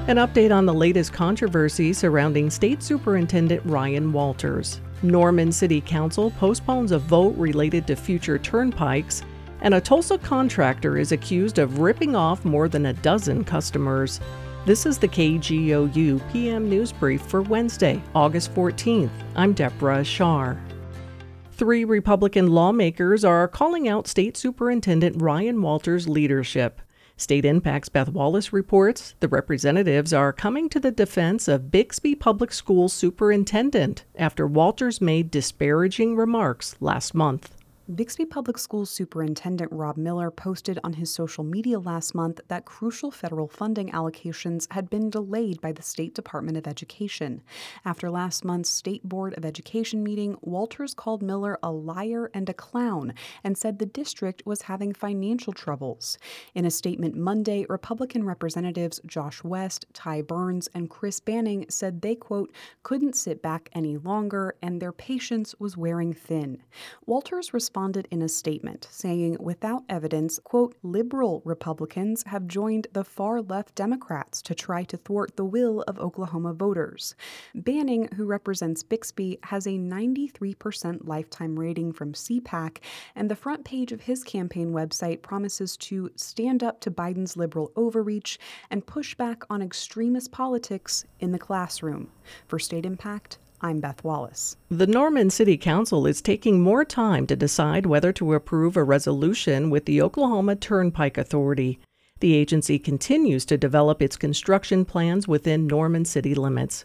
An update on the latest controversy surrounding State Superintendent Ryan Walters. Norman City Council postpones a vote related to future turnpikes, and a Tulsa contractor is accused of ripping off more than a dozen customers. This is the KGOU PM News Brief for Wednesday, August 14th. I'm Deborah Shar. 3 Republican lawmakers are calling out State Superintendent Ryan Walters' leadership. State Impact's Beth Wallace reports the representatives are coming to the defense of Bixby Public Schools superintendent after Walters made disparaging remarks last month. Bixby Public Schools Superintendent Rob Miller posted on his social media last month that crucial federal funding allocations had been delayed by the State Department of Education. After last month's State Board of Education meeting, Walters called Miller a liar and a clown and said the district was having financial troubles. In a statement Monday, Republican Representatives Josh West, Ty Burns, and Chris Banning said they, quote, couldn't sit back any longer and their patience was wearing thin. Walters responded in a statement saying, without evidence, quote, liberal Republicans have joined the far-left Democrats to try to thwart the will of Oklahoma voters. Banning, who represents Bixby, has a 93% lifetime rating from CPAC, and the front page of his campaign website promises to stand up to Biden's liberal overreach and push back on extremist politics in the classroom. For State Impact, I'm Beth Wallace. The Norman City Council is taking more time to decide whether to approve a resolution with the Oklahoma Turnpike Authority. The agency continues to develop its construction plans within Norman City limits.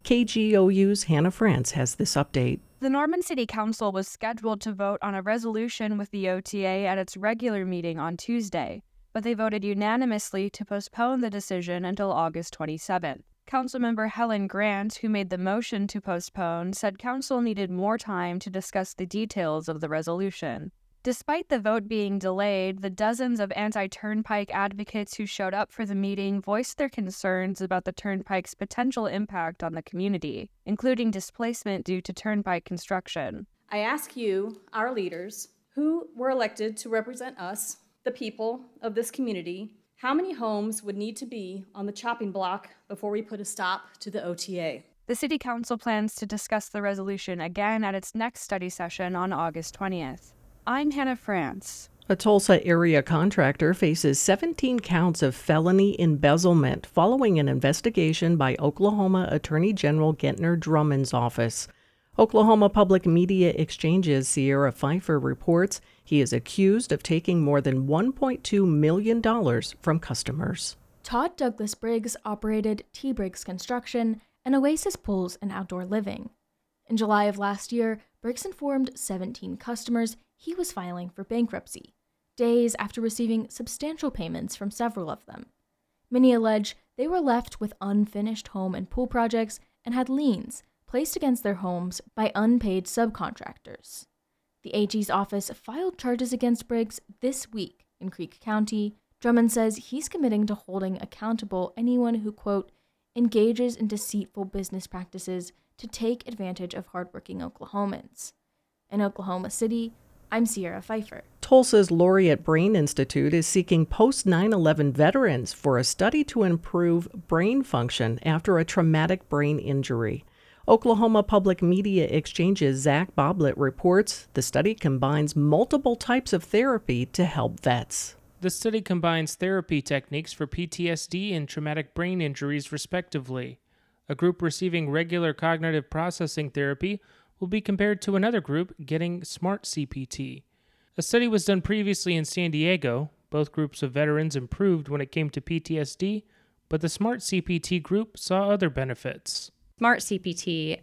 KGOU's Hannah France has this update. The Norman City Council was scheduled to vote on a resolution with the OTA at its regular meeting on Tuesday, but they voted unanimously to postpone the decision until August 27th. Councilmember Helen Grant, who made the motion to postpone, said council needed more time to discuss the details of the resolution. Despite the vote being delayed, the dozens of anti-turnpike advocates who showed up for the meeting voiced their concerns about the turnpike's potential impact on the community, including displacement due to turnpike construction. I ask you, our leaders, who were elected to represent us, the people of this community, how many homes would need to be on the chopping block before we put a stop to the OTA? The City Council plans to discuss the resolution again at its next study session on August 20th. I'm Hannah France. A Tulsa area contractor faces 17 counts of felony embezzlement following an investigation by Oklahoma Attorney General Gentner Drummond's office. Oklahoma Public Media Exchange's Sierra Pfeiffer reports he is accused of taking more than $1.2 million from customers. Todd Douglas Briggs operated T. Briggs Construction and Oasis Pools and Outdoor Living. In July of last year, Briggs informed 17 customers he was filing for bankruptcy, days after receiving substantial payments from several of them. Many allege they were left with unfinished home and pool projects and had liens placed against their homes by unpaid subcontractors. The AG's office filed charges against Briggs this week in Creek County. Drummond says he's committing to holding accountable anyone who, quote, engages in deceitful business practices to take advantage of hardworking Oklahomans. In Oklahoma City, I'm Sierra Pfeiffer. Tulsa's Laureate Brain Institute is seeking post-9/11 veterans for a study to improve brain function after a traumatic brain injury. Oklahoma Public Media Exchange's Zach Boblet reports the study combines multiple types of therapy to help vets. The study combines therapy techniques for PTSD and traumatic brain injuries, respectively. A group receiving regular cognitive processing therapy will be compared to another group getting SMART CPT. A study was done previously in San Diego. Both groups of veterans improved when it came to PTSD, but the SMART CPT group saw other benefits. SMART CPT,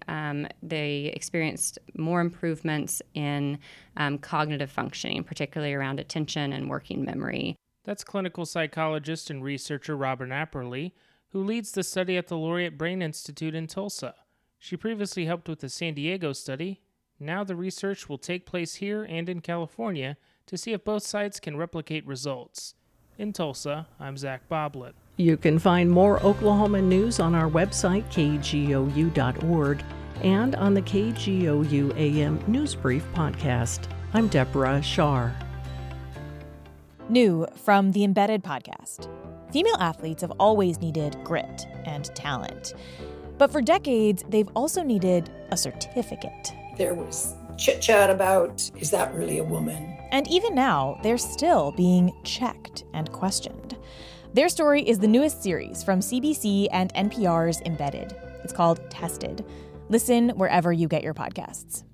they experienced more improvements in cognitive functioning, particularly around attention and working memory. That's clinical psychologist and researcher Robin Apperly, who leads the study at the Laureate Brain Institute in Tulsa. She previously helped with the San Diego study. Now the research will take place here and in California to see if both sites can replicate results. In Tulsa, I'm Zach Boblet. You can find more Oklahoma news on our website, kgou.org, and on the KGOU AM News Brief podcast. I'm Deborah Shar. New from the Embedded podcast. Female athletes have always needed grit and talent. But for decades, they've also needed a certificate. There was chit-chat about, is that really a woman? And even now, they're still being checked and questioned. Their story is the newest series from CBC and NPR's Embedded. It's called Tested. Listen wherever you get your podcasts.